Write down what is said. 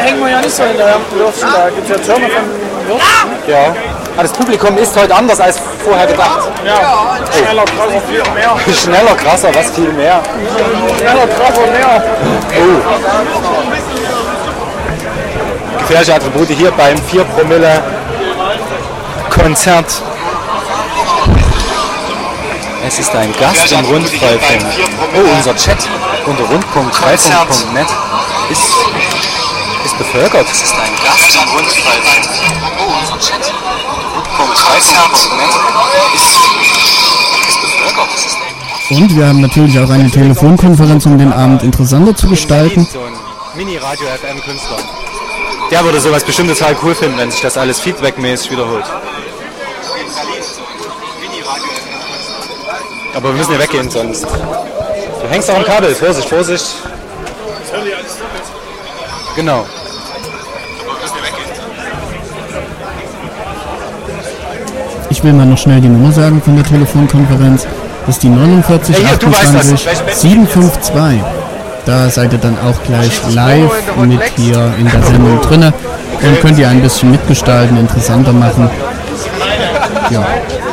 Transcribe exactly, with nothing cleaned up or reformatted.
hängen wir ja nicht so hinterher mit Würstchen. Da gibt es ja Türme von Würstchen. Ja. Aber das Publikum ist heute anders als vorher gedacht. Ja, schneller, krasser, viel mehr. Schneller, krasser, was viel mehr. Schneller, krasser, mehr. Oh. Gefährliche Attribute hier beim vier Promille Konzert. Es ist ein Gast im Rundfreifunk. Oh, unser Chat unter rundpunkt freifunk punkt net ist, ist bevölkert. Es ist ein Gast im Rundfreifunk. Oh, unser Chat unter rundpunkt freifunk punkt net ist, ist bevölkert. Und wir haben natürlich auch eine Telefonkonferenz, um den Abend interessanter zu gestalten. So ein Mini-Radio-F M-Künstler. Der würde sowas bestimmt total cool finden, wenn sich das alles feedbackmäßig wiederholt. Aber wir müssen hier weggehen, sonst. Du hängst auch am Kabel. Vorsicht, Vorsicht. Genau. Ich will mal noch schnell die Nummer sagen von der Telefonkonferenz. Das ist die neunundvierzig achtundzwanzig siebenhundertzweiundfünfzig. Da seid ihr dann auch gleich live mit hier in der Sendung drinne und könnt ihr ein bisschen mitgestalten, interessanter machen. Ja.